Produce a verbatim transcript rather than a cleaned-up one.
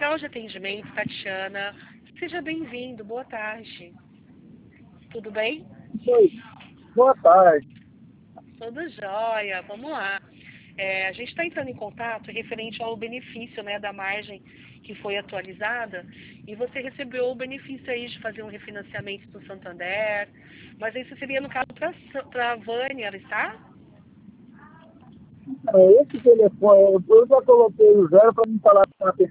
Central de Atendimento, Tatiana. Seja bem-vindo, boa tarde. Tudo bem? Oi, boa tarde. Tudo jóia, vamos lá. É, a gente está entrando em contato referente ao benefício, né, da margem que foi atualizada, e você recebeu o benefício aí de fazer um refinanciamento do Santander, mas isso seria no caso para a Vânia, está? É, esse telefone, eu já coloquei o zero para me falar com a pessoa.